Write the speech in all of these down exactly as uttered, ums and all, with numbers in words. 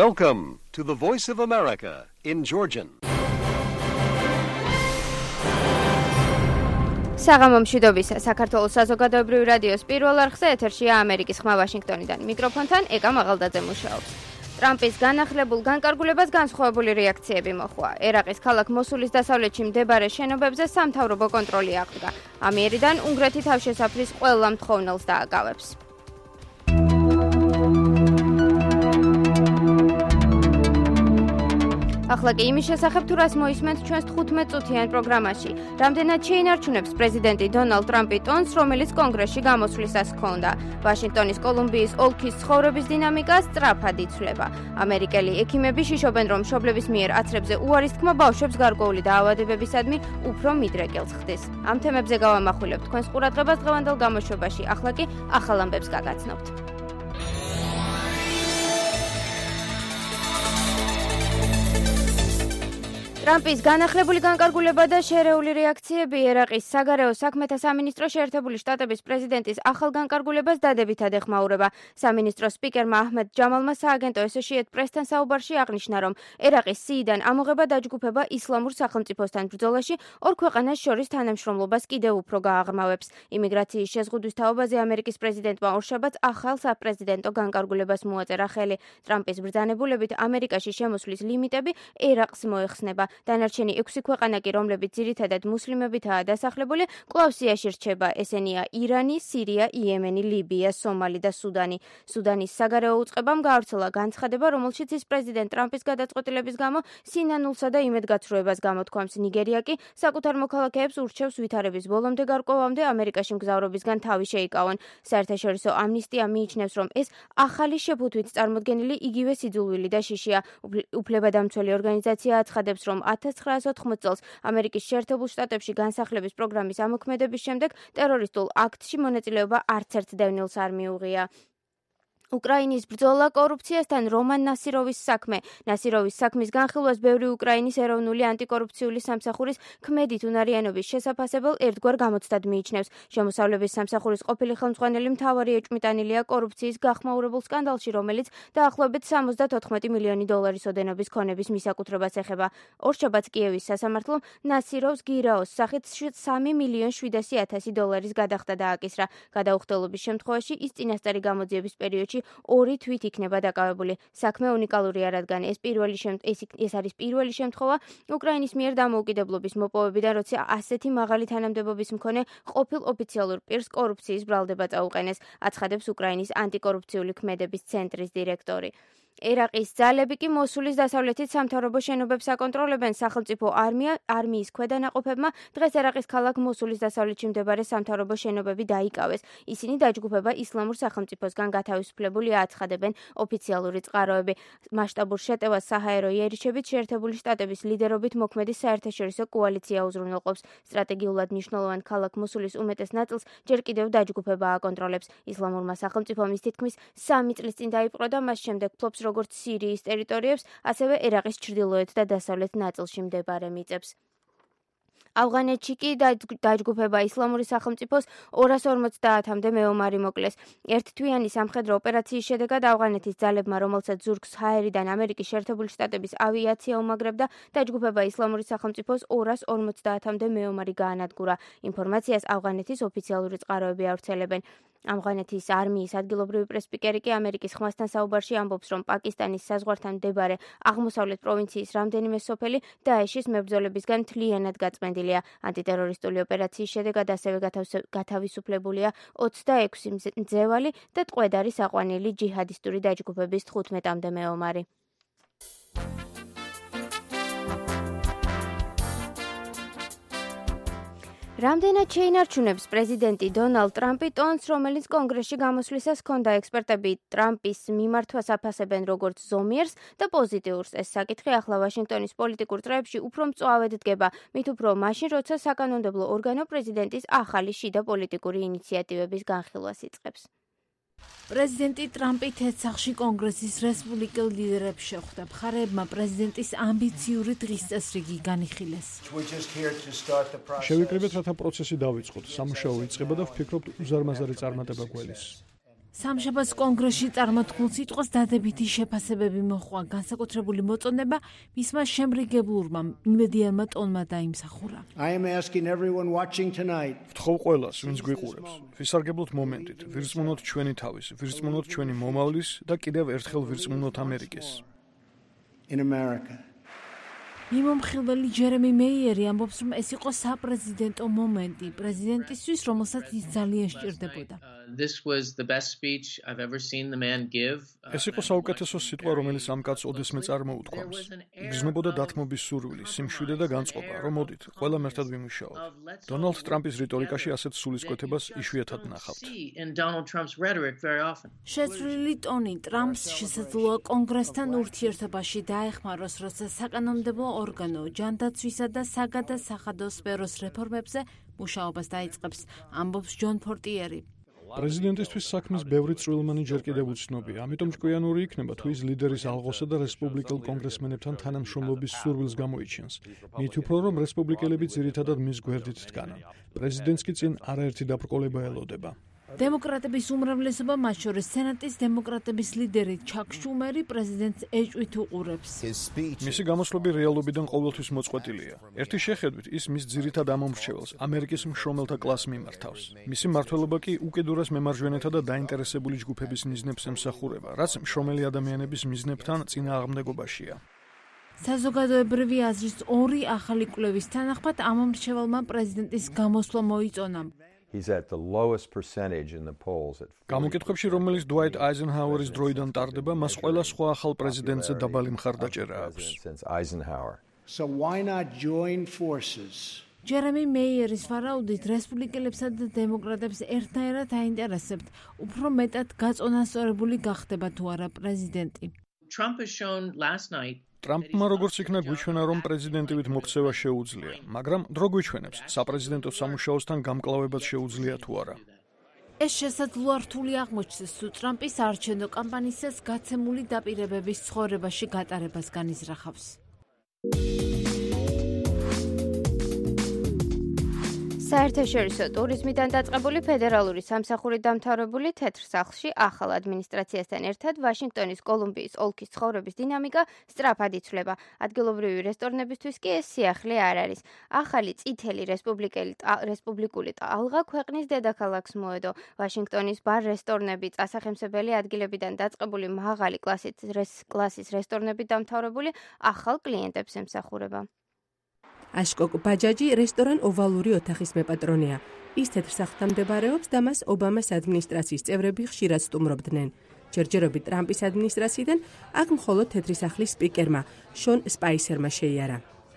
Welcome to the Voice of America in Georgian. საღამო მშვიდობისა, საქართველოს საზოგადოებრივი რადიოს პირველ არხზე ეთერშია ამერიკის ხმა ვაშინგტონიდან. მიკროფონთან ეკა მაღალდაძე მუშაობს. ტრამპის განახლებულ განკარგულებას განსხვავებული რეაქციები მოჰყვა. ერაყის ქალაქ მოსულის დასავლეთში მდებარე შენობებზე სამთავრობო კონტროლი აღდგა. ამიერიდან უნგრეთი თავშესაფრის ყველა მთხოვნელს დააკავებს. ახლა კი იმის შესახებ თუ რას მოისმენთ ჩვენს თხუთმეტ წუთიან პროგრამაში. რამდენად შეინარჩუნებს პრეზიდენტი დონალდ ტრამპი ტონს, რომელიც კონგრესში გამოსვლისას ჰქონდა. ვაშინგტონის კოლუმბიის ოლქის ცხოვრების დინამიკა სწრაფად იცვლება. ამერიკელი ექიმები შიშობენ, რომ მშობლების მიერ აცრებზე უარის თქმა ბავშვებს გარკვეული დაავადებებისადმი უფრო მიდრეკილს ხდის. ამ თემებზე გავამახვილებთ თქვენს ყურადღებას დღევანდელ გამოშვებაში. ახლა კი ახალ ამბებს გაგაცნობთ. ტრამპის განახლებული განკარგულება და შერეული რეაქციები ერაყის საგარეო საქმეთა სამინისტრო შეერთებული შტატების პრეზიდენტის ახალ განკარგულებას დადებითად ეხმაურება. სამინისტროს სპიკერმა აჰმედ ჯამალმა სააგენტო Associated Press-თან საუბარში აღნიშნა, რომ ერაყის სიიდან ამოღება დაჯგუფება ისლამურ სახელმწიფოსთან ბრძოლაში ორ ქვეყანას შორის თანამშრომლობას კიდევ უფრო გააღრმავებს. იმიგრაციის შეზღუდვის თაობაზე ამერიკის პრეზიდენტმა ორშაბათს ახალ საპრეზიდენტო განკარგულებას მოაწერა ხელი. ტრამპის ბრძანებულებით ამერიკაში შემოსვლის ლიმიტები ერაყს მოეხსნება. დანარჩენი ექვსი ქვეყანა კი, რომლებიც ძირითადად მუსლიმებითაა დასახლებული, კვლავ სიაში რჩება. ესენია ირანი, სირია, იემენი, ლიბია, სომალი და სუდანი. სუდანის საგარეო უწყებამ გაავრცელა განცხადება, რომელშიც ის პრეზიდენტ ტრამპის გადაწყვეტილების გამო სინანულსა და იმედგაცრუებას გამოთქვამს. ნიგერია კი საკუთარ მოქალაქეებს ურჩევს ვითარების ბოლომდე გარკვევამდე ამერიკაში მგზავრობისგან თავი შეიკავონ. საერთაშორისო ამნისტია მიიჩნევს, რომ ეს ახალი შეფუთვით წარმოდგენილი იგივე სიძულვილი და შიშია. უფლებადამცველი ორგანიზაცია აცხადებს, რომ ათას ცხრაასი ოთხმოც წელს ამერიკის შეერთებულ შტატებში განსახლების პროგრამის ამოქმედების შემდეგ ტერორისტულ აქტში მონაწილეობა არც ერთ დევნილს არ მიუღია. უკრაინის ბრძოლა კორუფციასთან რომან ნასიროვის საქმე. ნასიროვის საქმის განხილვას ბევრი უკრაინის ეროვნული ანტიკორუფციული სამსახურის ქმედით უნარიანობის შესაფასებელ ერთგვარ გამოცდად მიიჩნევს. შემოსავლების სამსახურის ყოფილი ხელმძღვანელი მთავარი ეჭვმიტანილია კორუფციის გახმაურებულ სკანდალში, რომელიც დაახლოებით სამოცდათოთხმეტი მილიონი დოლარის ოდენობის ქონების მისაკუთრებას ეხება. ორშაბათს კიევის სასამართლომ ნასიროვს გირაოს სახით სამი მილიონი შვიდასი ათასი დოლარის გადახდა დააკისრა. გადაუხდელობის შემთხვევაში ის წინასწარი გამოძიების პერიოდში ორი თვით იქნება დაკავებული. საქმე უნიკალურია, რადგან ეს პირველი ეს, ეს არის პირველი შემთხვევა უკრაინის მიერ დამოუკიდებლობის მოპოვებიდან, როცა ასეთი მაღალი თანამდებობის მქონე ყოფილ ოფიციალურ პირს კორუფციის ბრალდება წაუყენეს, აცხადებს უკრაინის ანტიკორუფციული ქმედების ცენტრის დირექტორი. ერაყის ძალები კი მოსულის დასავლეთით სამთავრობო შენობებს აკონტროლებენ. სახელმწიფო არმია არმიის ქვედანაყოფებმა დღეს ერაყის ქალაქ მოსულის დასავლეთში მდებარე სამთავრობო შენობები დაიკავეს. ისინი დაჯგუფება ისლამურ სახელმწიფოსგან გათავისუფლებულია, აცხადებენ ოფიციალური წყაროები. მასშტაბურ შეტევას საჰაერო იერიშებით შეერთებული შტატების ლიდერობით მოქმედი საერთაშორისო კოალიცია უზრუნველყოფს. სტრატეგიულად მნიშვნელოვან ქალაქ მოსულის უმეტეს ნაწილს ჯერ კიდევ დაჯგუფება აკონტროლებს. ისლამურმა სახელმწიფომ ის თითქმის სამი წლის წინ დაიპყრო და მას შემდეგ ფლობს როგორც სირიის ტერიტორიებს, ასევე ერაყის ჩრდილოეთ და დასავლეთ ნაწილში მდებარე მიწებს. ავღანეთში კი დაჯგუფება ისლამური სახელმწიფოს ორას ორმოცდაათამდე მეომარი მოკლეს. ერთთვიანი სამხედრო ოპერაციის შედეგად ავღანეთის ძალებმა, რომელსაც ზურგს ჰაერიდან ამერიკის შეერთებული შტატების ავიაცია უმაგრებდა, დაჯგუფება ისლამური სახელმწიფოს ორას ორმოცდაათამდე მეომარი გაანადგურა. ინფორმაციას ავღანეთის ოფიციალური წყაროები ავრცელებენ. ავღანეთის არმიის ადგილობრივი პრესპიკერი კი ამერიკის ხმასთან საუბარში ამბობს, რომ პაკისტანის საზღვართან მდებარე აღმოსავლეთ პროვინციის რამდენიმე სოფელი დაეშის მებრძოლებისგან მთლიანად გაწმენდილია. ანტიტერორისტული ოპერაციის შედეგად ასევე გათავისუფლებულია ოცდაექვსი მძევალი და ტყვედარი საყვანილი ჯიჰადისტური დაჯგუფების თხუთმეტამდე მეომარი. რამდენად შეინარჩუნებს პრეზიდენტი დონალდ ტრამპი ტონს, რომელიც კონგრესში გამოსვლისას ჰქონდა? ექსპერტები ტრამპის მიმართვას აფასებენ როგორც ზომიერს და პოზიტიურს. ეს საკითხი ახლა ვაშინგტონის პოლიტიკურ წრეებში უფრო მწვავედ დგება, მით უფრო მაშინ, როცა საკანონმდებლო ორგანო პრეზიდენტის ახალი შიდა პოლიტიკური ინიციატივების განხილვას იწყებს. პრეზიდენტი ტრამპი თეთრსახში კონგრესის რესპუბლიკელ ლიდერებს შეხვდა. მხარეებმა პრეზიდენტის ამბიციური დღის წესრიგი განიხილეს. შევიკრიბეთ, რათა პროცესი დავიწყოთ. სამუშაო იწყება და ვფიქრობთ უზარმაზარი წარმატება გველის. სამშაბათს კონგრესში წარმოთქმულ სიტყვას დადებითი შეფასებები მოჰყვა. განსაკუთრებული მოწონება მისმა შემრიგებულმა იმედიანმა ტონმა დაიმსახურა. ვთხოვ ყველას, ვინც გვიყურებს, ვისარგებლოთ მომენტით, ვირწმუნოთ ჩვენი თავის, ვირწმუნოთ ჩვენი მომავლის და კიდევ ერთხელ ვირწმუნოთ ამერიკის. მიმომხილველი ჯერემი მეიერი ამბობს, რომ ეს იყო საპრეზიდენტო მომენტი პრეზიდენტისთვის, რომელსაც ის ძალიან სჭირდებოდა. ეს იყო საუკეთესო სიტყვა, რომელიც ამ კაცს ოდესმე წარმოუთქვამს. იგრძნობოდა დათმობის სურვილი, სიმშვიდე და განწყობა, რომ მოდით, ყველამ ერთად ვიმუშაოთ. დონალდ ტრამპის რიტორიკაში ასეთ სულისკვეთებას იშვიათად ნახავთ. შეცვლილი ტონი ტრამპს შესაძლოა კონგრესთან ურთიერთობაში დაეხმაროს, როცა საკანონმდებლო ორგანო ჯანდაცვისა და საგადასახადო სფეროს რეფორმებზე მუშაობას დაიწყებს, ამბობს ჯონ პორტიერი. პრეზიდენტისთვის საქმის ბევრი წვრილმანი ჯერ კიდევ უცნობია, ამიტომ ჭკვიანური იქნება თუ ის ლიდერის ალღოსა და რესპუბლიკელ კონგრესმენებთან თანამშრომლობის სურვილს გამოიჩენს. მით უფრო რომ რესპუბლიკელები ძირითადად მის გვერდით დგანან. პრეზიდენტს კი წინ არაერთი დაბრკოლება ელოდება. დემოკრატების უმრავლესობა, მათ შორის სენატის დემოკრატების ლიდერი ჩაკ შუმერი პრეზიდენტს ეჭვით უყურებს. მისი გამოსვლები რეალობიდან ყოველთვის მოწყვეტილია. ერთი შეხედვით ის მის ძირითად ამომრჩეველს, ამერიკის მშრომელთა კლასს მიმართავს. მისი მმართველობა კი უკიდურეს მემარჯვენეთა და დაინტერესებული ჯგუფების მიზნებს ემსახურება, რაც მშრომელი ადამიანების მიზნებთან წინააღმდეგობაშია. საზოგადოებრივი აზრის ორი ახალი კვლევის თანახმად ამომრჩეველმა პრეზიდენტის გამოსვლა მოიწონა. გამოკითხვებში, რომელიც დუაიტ აიზენჰაუერის დროიდან ტარდება, მას ყველა სხვა ახალ პრეზიდენტზე დაბალი მხარდაჭერა აქვს. ჯერემი მეიერის ვარაუდით, რესპუბლიკელებსა და დემოკრატებს ერთნაირად აინტერესებთ, უფრო მეტად გაწონასწორებული გახდება თუ არა პრეზიდენტი. ტრამპმა როგორც იქნა გვიჩვენა, რომ პრეზიდენტივით მოქცევა შეუძლია, მაგრამ დრო გვიჩვენებს, საპრეზიდენტო სამუშაოსთან გამკლავებაც შეუძლია თუ არა. ეს შესაძლოა რთული აღმოჩნდეს, თუ ტრამპის საარჩევნო კამპანიისას გაცემული დაპირებების ცხოვრებაში გატარებას განიზრახავს. საერთაშორისო ტურიზმიდან დაწყებული ფედერალური სამსახური დამთავრებული თეთრ სახლში ახალ ადმინისტრაციასთან ერთად ვაშინგტონის კოლუმბიის ოლქის ცხოვრების დინამიკა სწრაფად იცვლება. ადგილობრივი რესტორნებისთვის კი ეს სიახლე არ არის. ახალი წითელი რესპუბლიკური ტალღა ქვეყნის დედაქალაქს მოედო. ვაშინგტონის ბარ რესტორნები, წასახემსებელი ადგილებიდან დაწყებული მაღალი კლასის რესტორნები დამთავრებული ახალ კლიენტებს ემსახურება. აშკოკ ბაჯაჯი რესტორან ოვალური ოთახის მეპატრონეა. ის თეთრ სახლთან მდებარეობს და მას ობამას ადმინისტრაციის წევრები ხშირად სტუმრობდნენ. ჯერჯერობით ტრამპის ადმინისტრაციიდან აქ მხოლოდ თეთრი სახლის სპიკერმა, შონ სპაისერმა შეიარა.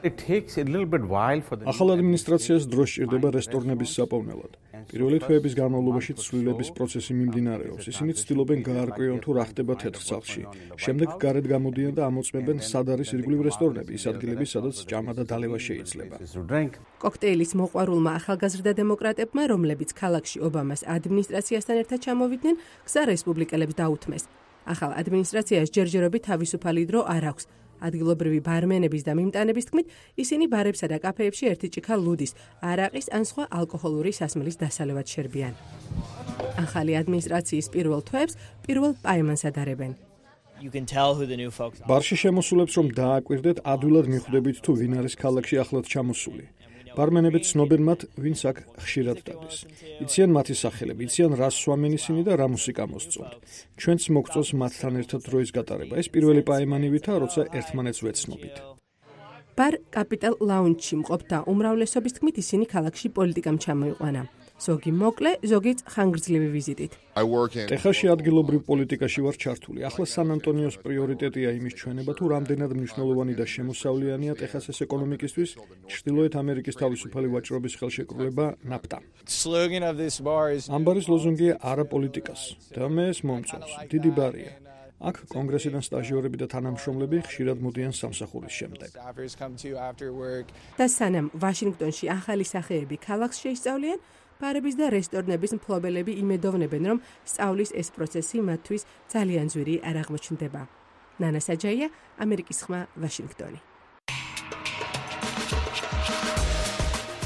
ახალ ადმინისტრაციას დრო სჭირდება რესტორნების საპოვნელად. პირველი თვეების განმავლობაში ცვლილების პროცესი მიმდინარეობს. ისინი ცდილობენ გაარკვიონ თუ რა ხდება თეთრ სახლში. შემდეგ გარეთ გამოდიან და ამოწმებენ სად არის ირგვლივ რესტორნები, ის ადგილები, სადაც ჭამა და დალევა შეიძლება. კოქტეილის მოყვარულმა ახალგაზრდა დემოკრატებმა, რომლებიც ქალაქში ობამას ადმინისტრაციასთან ერთად ჩამოვიდნენ, გზა რესპუბლიკელებს დაუთმეს. ახალ ადმინისტრაციას ჯერჯერობით თავისუფალი დრო არ აქვს. ადგილობრივი ბარმენების და მიმტანების თქმით, ისინი ბარებსა და კაფეებში ერთი ჭიქა ლუდის, არაყის ან სხვა ალკოჰოლური სასმელის დასალევად შერბიან. ახალი ადმინისტრაციის პირველ თვეებს პირველ პაემანს ადარებენ. ბარში შემოსულებს რომ დააკვირდეთ, ადვილად მიხვდებით თუ ვინ არის ქალაქში ახლად ჩამოსული. ბარმენები ცნობენ მათ, ვინც აქ ხშირად დადის. იციან მათი სახელები, იციან რა სვამენ ისინი და რა მუსიკა მოსწონთ. ჩვენც მოგწონს მათთან ერთად დროის გატარება. ეს პირველი პაემანივითა, როცა ერთმანეთს ვეცნობით. ბარ კაპიტალ ლაუნჯში მყოფთა უმრავლესობის თქმით, ისინი ქალაქში პოლიტიკამ ჩამოიყვანა. ზოგი მოკლე, ზოგიც ხანგრძლივი ვიზიტით. ტეხასში ადგილობრივ პოლიტიკაში ვარ ჩართული. ახლა სან-ანტონიოს პრიორიტეტია იმის ჩვენება, თუ რამდენად მნიშვნელოვანი და შემოსავლიანია ტეხასის ეკონომიკისთვის ჩრდილოეთ ამერიკის თავისუფალი ვაჭრობის ხელშეკრულება ნაფტა. ამ ბარის ლოზუნგია არა პოლიტიკას და მე ეს მომწონს. დიდი ბარია. აქ კონგრესიდან სტაჟიორები და თანამშრომლები ხშირად მოდიან სამსახურის შემდეგ. და სანამ ვაშინგტონში ახალი სახეები ქალაქს შეისწავლიან, ბარების და რესტორნების მფლობელები იმედოვნებენ, რომ სწავლის ეს პროცესი მათთვის ძალიან ძვირი არ აღმოჩნდება. ნანა საჯაია, ამერიკის ხმა, ვაშინგტონი.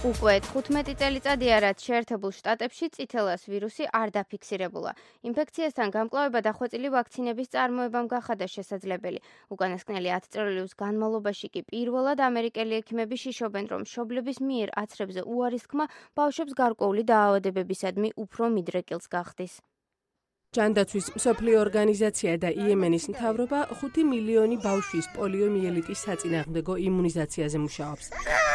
უკვე თხუთმეტი წელიწადია, რაც შეერთებულ შტატებში წითელას ვირუსი არ დაფიქსირებულა. ინფექციასთან გამკლავება დახვეწილი ვაქცინების წარმოებამ გახადა შესაძლებელი. უკანასკნელი ათი წელიწადის განმავლობაში კი პირველად ამერიკელი ექიმები შიშობენ, რომ მშობლების მიერ აცრებზე უარის ხმა ბავშვებს გარკვეული დაავადებებისადმი უფრო მიდრეკილს გახდის. ჯანდაცვის მსოფლიო ორგანიზაცია და იემენის მთავრობა ხუთი მილიონი ბავშვის პოლიომიელიტის საწინააღმდეგო იმუნიზაციაზე მუშაობს.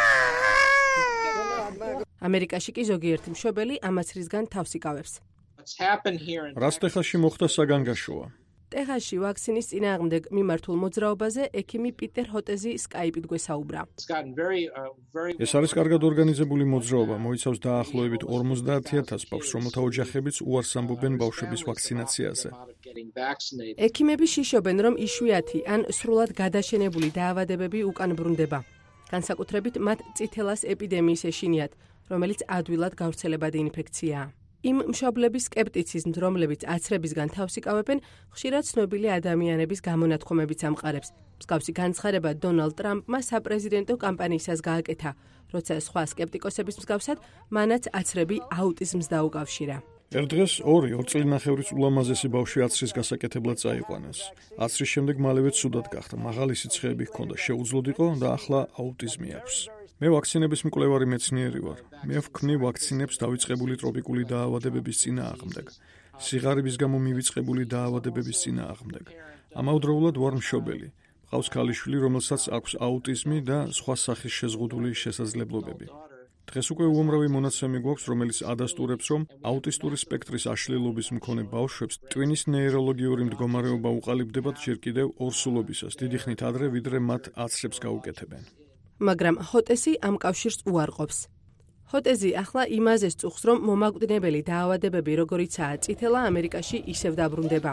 ამერიკაში კი ზოგიერთი მშობელი ამას რისგან თავს იკავებს. რას ტეხასში მოხდა საგანგაშოა? ტეხასში ვაქცინის წინააღმდეგ მიმართულ მოძრაობაზე ექიმი პიტერ ჰოტეზი სკაიპით გვესაუბრა. ეს არის კარგად ორგანიზებული მოძრაობა, მოიცავს დაახლოებით ორმოცდაათი ათას ბავშვს, რომელთა ოჯახებიც უარს ამბობენ ბავშვების ვაქცინაციაზე. ექიმები შიშობენ, რომ იშვიათი ან სრულად გადაშენებული დაავადებები უკან ბრუნდება. განსაკუთრებით მათ წითელას ეპიდემიის ეშინიათ, რომელიც ადვილად გავრცელებადი ინფექციაა. იმ მშობლების სკეპტიციზმს, რომლებიც აცრებისგან თავს იკავებენ, ხშირად ცნობილი ადამიანების გამონათქვამებიც ამყარებს. მსგავსი განცხადება დონალდ ტრამპმა საპრეზიდენტო კამპანიისას გააკეთა, როცა სხვა სკეპტიკოსების მსგავსად მანაც აცრები აუტიზმს დაუკავშირა. ერთ დღეს ორი ორ წელნახევრის ულამაზესი ბავშვი აცრის გასაკეთებლად წაიყვანეს. აცრის შემდეგ მალევე ცუდად გახდა, მაღალი სიცხეები ჰქონდა, შეუძლოდ იყო და ახლა აუტიზმი აქვს. მე ვაქცინების მკვლევარი მეცნიერი ვარ. მე ვქმნი ვაქცინებს დავიწყებული ტროპიკული დაავადებების წინააღმდეგ, სიღარიბის გამო მივიწყებული დაავადებების წინააღმდეგ. ამავდროულად ვარ მშობელი. მყავს ქალიშვილი, რომელსაც აქვს აუტიზმი და სხვა სახის შეზღუდული შესაძლებლობები. დღეს უკვე უამრავი მონაცემი გვაქვს, რომელიც ადასტურებს, რომ აუტისტური სპექტრის აშლილობის მქონე ბავშვებს ტვინის ნეიროლოგიური მდგომარეობა უყალიბდებათ ჯერ კიდევ ორსულობისას, დიდი ხნით ადრე, ვიდრე მათ აცრებს გაუკეთებენ. მაგრამ ჰოტესი ამ კავშირს უარყოფს. ჰოტეზი ახლა იმაზე სწუხს, რომ მომაკვდინებელი დაავადებები, როგორიცაა წითელა, ამერიკაში ისევ დაბრუნდება.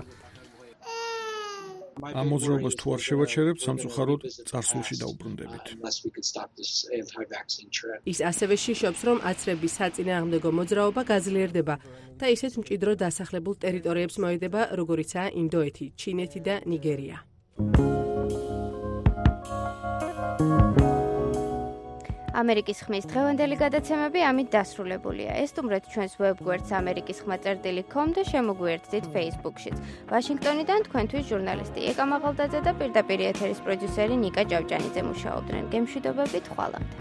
ამ მოძრაობას თუ არ შევაჩერებთ, სამწუხაროდ წარსულში დაუბრუნდებით. ის ასევე შიშობს, რომ აცრების საწინააღმდეგო მოძრაობა გაძლიერდება და ისეთ მჭიდრო დასახლებულ ტერიტორიებს მოედება, როგორიცაა ინდოეთი, ჩინეთი და ნიგერია. ამერიკის ხმის დღევანდელი გადაცემები ამით დასრულებულია. ესტუმრეთ ჩვენს ვებგვერდს ამერიკის ხმა წერტილი კომ და შემოგვიერთდით Facebook-შიც. ვაშინგტონიდან თქვენთვის ჟურნალისტი ეკა მაღალდაძე და პირდაპირ ეთერის პროდიუსერი ნიკა ჭავჭანიძე მუშაობდნენ. გემშვიდობებით ხვალამდე.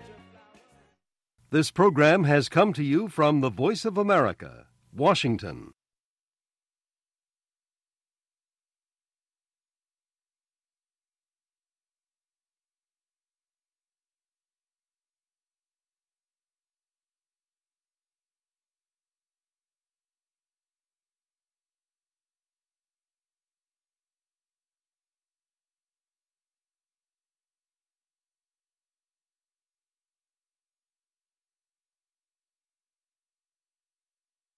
This program has come to you from the Voice of America, Washington.